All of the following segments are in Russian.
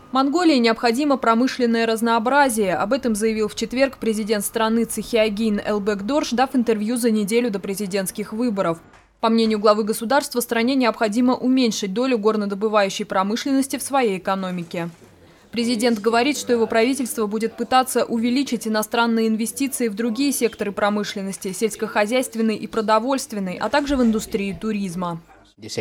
Монголии необходимо промышленное разнообразие. Об этом заявил в четверг президент страны Цахиагин Элбекдорш, дав интервью за неделю до президентских выборов. По мнению главы государства, стране необходимо уменьшить долю горнодобывающей промышленности в своей экономике. Президент говорит, что его правительство будет пытаться увеличить иностранные инвестиции в другие секторы промышленности – сельскохозяйственный и продовольственный, а также в индустрию туризма. Эта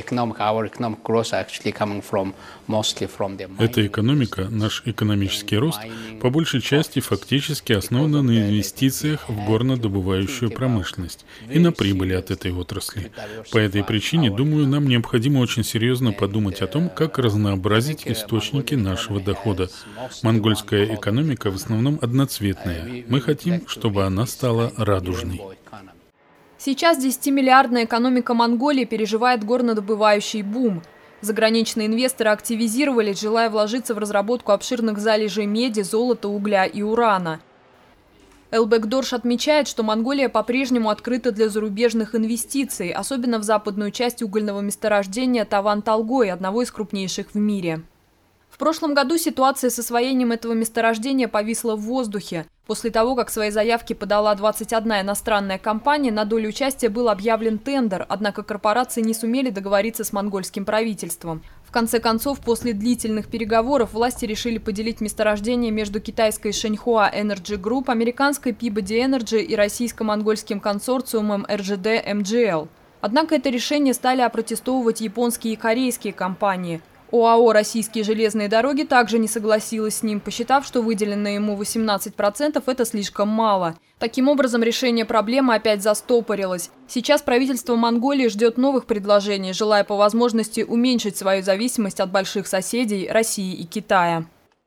экономика, наш экономический рост, по большей части фактически основана на инвестициях в горнодобывающую промышленность и на прибыли от этой отрасли. По этой причине, думаю, нам необходимо очень серьезно подумать о том, как разнообразить источники нашего дохода. Монгольская экономика в основном одноцветная. Мы хотим, чтобы она стала радужной. Сейчас 10-миллиардная экономика Монголии переживает горнодобывающий бум. Заграничные инвесторы активизировались, желая вложиться в разработку обширных залежей меди, золота, угля и урана. Элбекдорш отмечает, что Монголия по-прежнему открыта для зарубежных инвестиций, особенно в западную часть угольного месторождения Таван-Талгой, одного из крупнейших в мире. В прошлом году ситуация с освоением этого месторождения повисла в воздухе. После того, как свои заявки подала 21 иностранная компания, на долю участия был объявлен тендер, однако корпорации не сумели договориться с монгольским правительством. В конце концов, после длительных переговоров власти решили поделить месторождение между китайской Шэньхуа Energy Group, американской Peabody Energy и российско-монгольским консорциумом RGD MGL. Однако это решение стали опротестовывать японские и корейские компании. ОАО «Российские железные дороги» также не согласилась с ним, посчитав, что выделенное ему 18% – это слишком мало. Таким образом, решение проблемы опять застопорилось. Сейчас правительство Монголии ждет новых предложений, желая по возможности уменьшить свою зависимость от больших соседей России и Китая.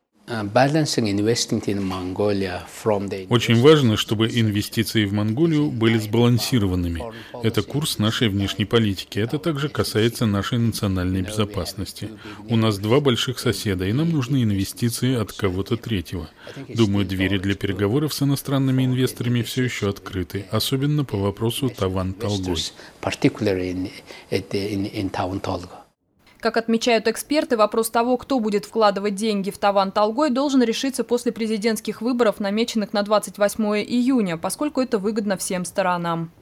Очень важно, чтобы инвестиции в Монголию были сбалансированными. Это курс нашей внешней политики. Это также касается нашей национальной безопасности. У нас два больших соседа, и нам нужны инвестиции от кого-то третьего. Думаю, двери для переговоров с иностранными инвесторами все еще открыты, особенно по вопросу Таван-Талгой. Как отмечают эксперты, вопрос того, кто будет вкладывать деньги в Таван-Талгой, должен решиться после президентских выборов, намеченных на 28 июня, поскольку это выгодно всем сторонам.